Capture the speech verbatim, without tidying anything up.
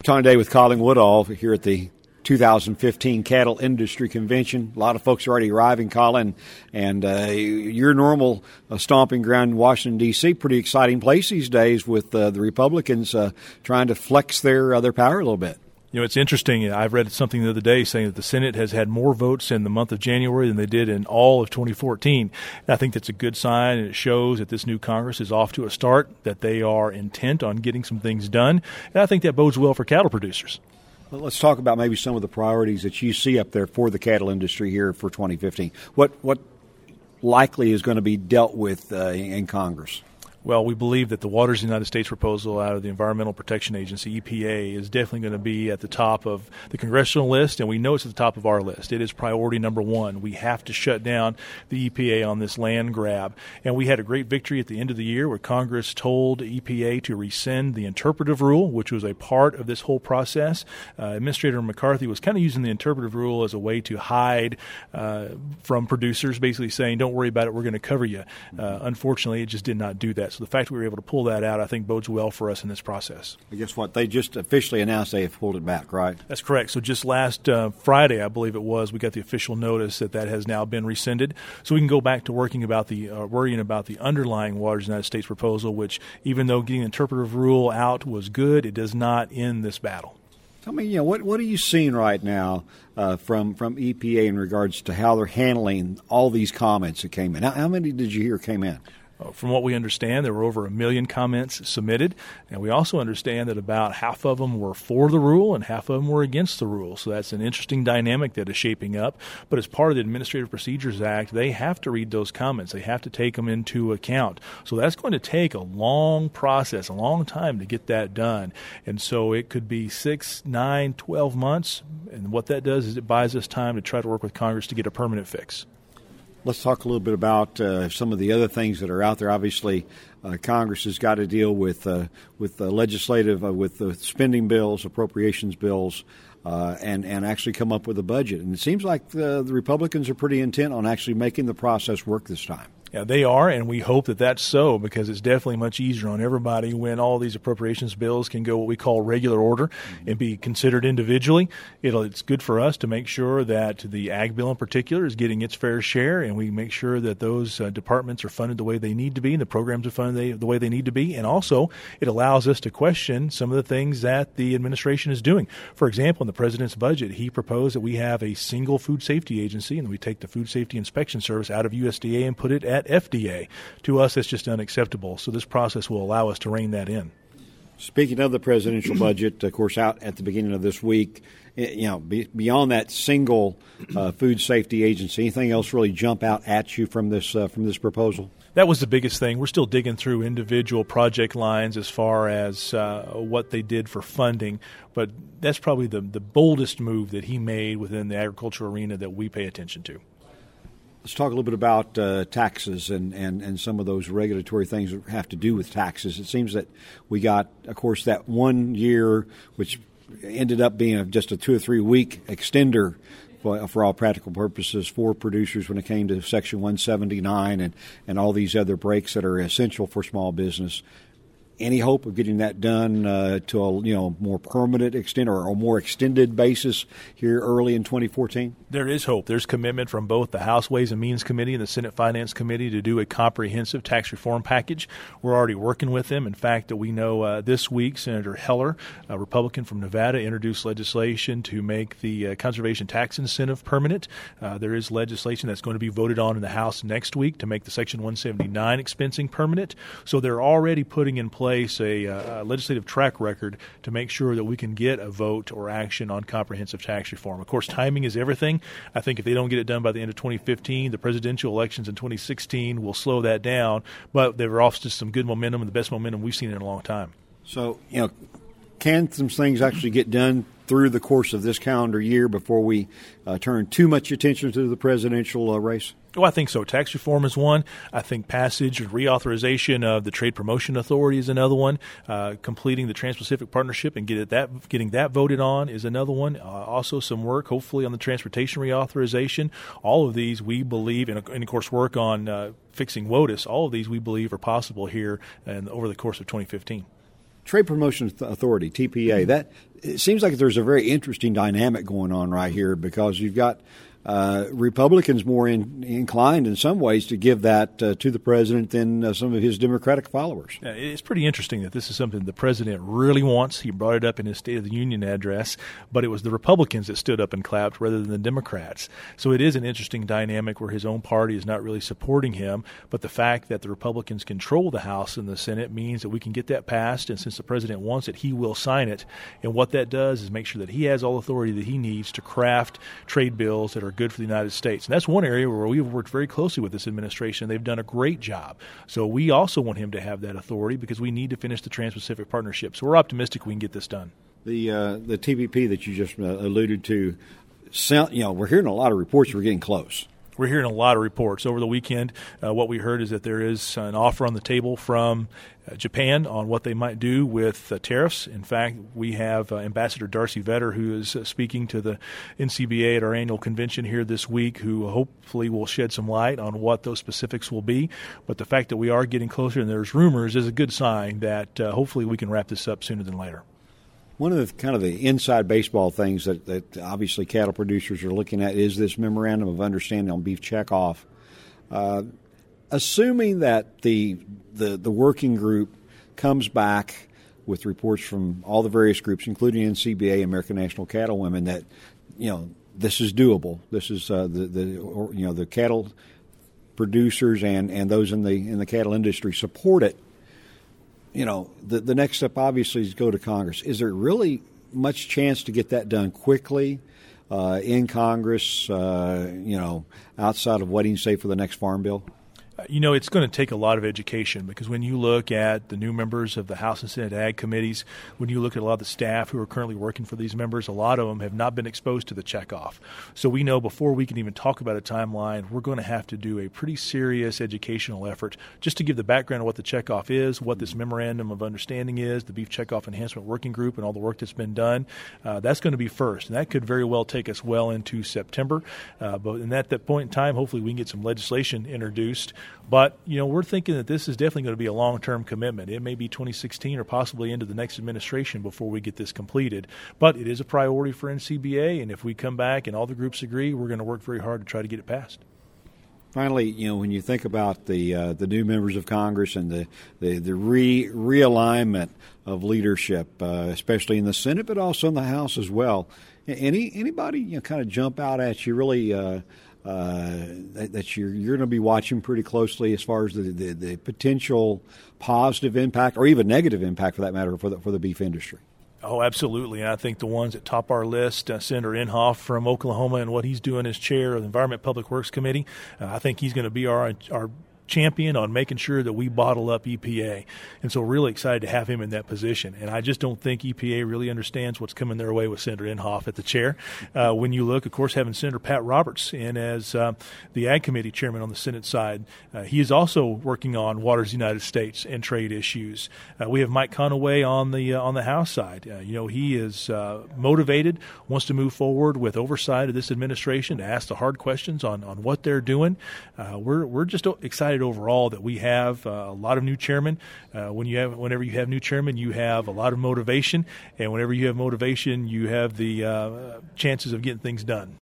Talking today with Colin Woodall here at the two thousand fifteen Cattle Industry Convention. A lot of folks are already arriving, Colin, and uh, your normal uh, stomping ground in Washington, D C, pretty exciting place these days with uh, the Republicans uh, trying to flex their uh, their power a little bit. You know, it's interesting. I've read something the other day saying that the Senate has had more votes in the month of January than they did in all of twenty fourteen. And I think that's a good sign, and it shows that this new Congress is off to a start, that they are intent on getting some things done. And I think that bodes well for cattle producers. Well, let's talk about maybe some of the priorities that you see up there for the cattle industry here for twenty fifteen. What what likely is going to be dealt with uh, in Congress? Well, we believe that the Waters of the United States proposal out of the Environmental Protection Agency, E P A, is definitely going to be at the top of the congressional list, and we know it's at the top of our list. It is priority number one. We have to shut down the E P A on this land grab. And we had a great victory at the end of the year where Congress told E P A to rescind the interpretive rule, which was a part of this whole process. Uh, Administrator McCarthy was kind of using the interpretive rule as a way to hide uh, from producers, basically saying, don't worry about it, we're going to cover you. Uh, unfortunately, it just did not do that. So the fact that we were able to pull that out, I think, bodes well for us in this process. I guess what? They just officially announced they have pulled it back, right? That's correct. So just last uh, Friday, I believe it was, we got the official notice that that has now been rescinded. So we can go back to working about the uh, worrying about the underlying Waters of the United States proposal, which, even though getting the interpretive rule out was good, it does not end this battle. Tell me, you know, what what are you seeing right now uh, from from E P A in regards to how they're handling all these comments that came in? How, how many did you hear came in? From what we understand, there were over a million comments submitted, and we also understand that about half of them were for the rule and half of them were against the rule. So that's an interesting dynamic that is shaping up. But as part of the Administrative Procedures Act, they have to read those comments. They have to take them into account. So that's going to take a long process, a long time to get that done. And so it could be six, nine, twelve months. And what that does is it buys us time to try to work with Congress to get a permanent fix. Let's talk a little bit about uh, some of the other things that are out there. Obviously, uh, Congress has got to deal with uh, with uh, legislative, uh, with the spending bills, appropriations bills, uh, and and actually come up with a budget. And it seems like the, the Republicans are pretty intent on actually making the process work this time. Yeah, they are, and we hope that that's so, because it's definitely much easier on everybody when all these appropriations bills can go what we call regular order mm-hmm. and be considered individually. It'll, it's good for us to make sure that the ag bill in particular is getting its fair share, and we make sure that those uh, departments are funded the way they need to be and the programs are funded they, the way they need to be. And also, it allows us to question some of the things that the administration is doing. For example, in the president's budget, he proposed that we have a single food safety agency, and we take the Food Safety Inspection Service out of U S D A and put it at F D A. To us, that's just unacceptable. So this process will allow us to rein that in. Speaking of the presidential budget, of course, out at the beginning of this week, you know, beyond that single uh, food safety agency, anything else really jump out at you from this uh, from this proposal? That was the biggest thing. We're still digging through individual project lines as far as uh, what they did for funding, but that's probably the, the boldest move that he made within the agriculture arena that we pay attention to. Let's talk a little bit about uh, taxes and, and, and some of those regulatory things that have to do with taxes. It seems that we got, of course, that one year, which ended up being just a two or three week extender for, for all practical purposes for producers when it came to Section one seventy-nine and, and all these other breaks that are essential for small business. Any hope of getting that done uh, to a you know more permanent extent or a more extended basis here early in twenty fourteen? There is hope. There's commitment from both the House Ways and Means Committee and the Senate Finance Committee to do a comprehensive tax reform package. We're already working with them. In fact, we know uh, this week Senator Heller, a Republican from Nevada, introduced legislation to make the uh, conservation tax incentive permanent. Uh, there is legislation that's going to be voted on in the House next week to make the Section one seventy-nine expensing permanent. So they're already putting in place A, a legislative track record to make sure that we can get a vote or action on comprehensive tax reform. Of course, timing is everything. I think if they don't get it done by the end of twenty fifteen, the presidential elections in twenty sixteen will slow that down, but they were off to some good momentum and the best momentum we've seen in a long time. So, you know, can some things actually get done through the course of this calendar year before we uh, turn too much attention to the presidential uh, race? Oh, I think so. Tax reform is one. I think passage or reauthorization of the Trade Promotion Authority is another one. Uh, completing the Trans-Pacific Partnership and get it that, getting that voted on is another one. Uh, also some work, hopefully, on the transportation reauthorization. All of these we believe, and, and of course work on uh, fixing WOTUS, all of these we believe are possible here and over the course of twenty fifteen. Trade Promotion Authority, T P A, that it seems like there's a very interesting dynamic going on right here because you've got uh, Republicans more in, inclined in some ways to give that uh, to the president than uh, some of his Democratic followers. Yeah, it's pretty interesting that this is something the president really wants. He brought it up in his State of the Union address, but it was the Republicans that stood up and clapped rather than the Democrats. So it is an interesting dynamic where his own party is not really supporting him, but the fact that the Republicans control the House and the Senate means that we can get that passed, and since the president wants it, he will sign it. And what that does is make sure that he has all authority that he needs to craft trade bills that are good for the United States. And that's one area where we've worked very closely with this administration. They've done a great job. So we also want him to have that authority because we need to finish the Trans-Pacific Partnership. So we're optimistic we can get this done. The uh, the T P P that you just uh, alluded to, sound, you know, we're hearing a lot of reports we're getting close. We're hearing a lot of reports. Over the weekend, uh, what we heard is that there is an offer on the table from uh, Japan on what they might do with uh, tariffs. In fact, we have uh, Ambassador Darcy Vetter, who is uh, speaking to the N C B A at our annual convention here this week, who hopefully will shed some light on what those specifics will be. But the fact that we are getting closer and there's rumors is a good sign that uh, hopefully we can wrap this up sooner than later. One of the kind of the inside baseball things that, that obviously cattle producers are looking at is this memorandum of understanding on beef checkoff. Uh, assuming that the, the the working group comes back with reports from all the various groups, including N C B A, American National Cattlewomen, that you know this is doable. This is uh, the the or, you know the cattle producers and, and those in the in the cattle industry support it. You know, the the next step obviously is to go to Congress. Is there really much chance to get that done quickly uh, in Congress, uh, you know, outside of waiting, say, for the next farm bill? You know, it's going to take a lot of education because when you look at the new members of the House and Senate Ag committees, when you look at a lot of the staff who are currently working for these members, a lot of them have not been exposed to the checkoff. So we know before we can even talk about a timeline, we're going to have to do a pretty serious educational effort just to give the background of what the checkoff is, what this memorandum of understanding is, the Beef Checkoff Enhancement Working Group, and all the work that's been done. Uh, that's going to be first, and that could very well take us well into September. Uh, but and at that point in time, hopefully we can get some legislation introduced. But, you know, we're thinking that this is definitely going to be a long-term commitment. It may be twenty sixteen or possibly into the next administration before we get this completed. But it is a priority for N C B A, and if we come back and all the groups agree, we're going to work very hard to try to get it passed. Finally, you know, when you think about the uh, the new members of Congress and the the, the re realignment of leadership, uh, especially in the Senate, but also in the House as well, any anybody you know kind of jump out at you really uh, uh, that, that you're you're going to be watching pretty closely as far as the, the, the potential positive impact or even negative impact, for that matter, for the for the beef industry? Oh, absolutely. And I think the ones that top our list, uh, Senator Inhofe from Oklahoma and what he's doing as chair of the Environment Public Works Committee, uh, I think he's going to be our our champion on making sure that we bottle up E P A. And so really excited to have him in that position. And I just don't think E P A really understands what's coming their way with Senator Inhofe at the chair. Uh, when you look, of course, having Senator Pat Roberts in as uh, the Ag Committee chairman on the Senate side, uh, he is also working on Waters of the United States and trade issues. Uh, we have Mike Conaway on the uh, on the House side. Uh, you know, he is uh, motivated, wants to move forward with oversight of this administration to ask the hard questions on, on what they're doing. Uh, we're we're just excited overall that we have uh, a lot of new chairmen. Uh, when you have, whenever you have new chairmen, you have a lot of motivation, and whenever you have motivation, you have the uh, chances of getting things done.